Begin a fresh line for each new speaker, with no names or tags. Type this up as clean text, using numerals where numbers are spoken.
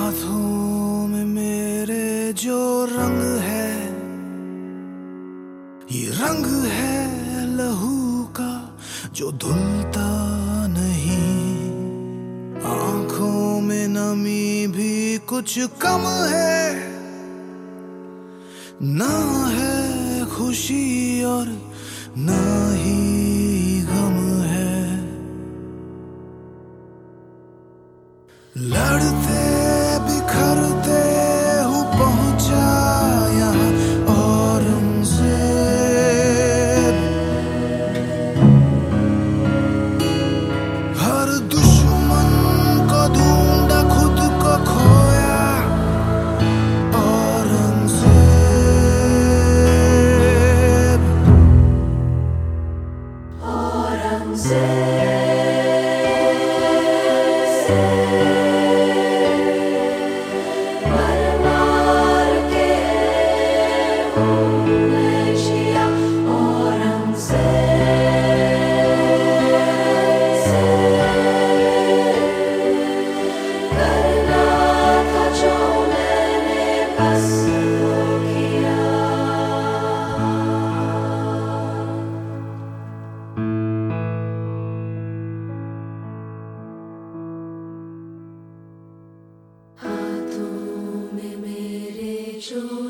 हाथों में मेरे जो रंग है, ये रंग है लहू का जो धुलता नहीं। आंखों में नमी भी कुछ कम है, ना है खुशी और ना ही गम है। लड़ते बिखरते हूँ पहुंचा यहाँ और उनसे हर दुश्मन को ढूंढा खुद को खोया और उनसे
हाथों में मेरे जो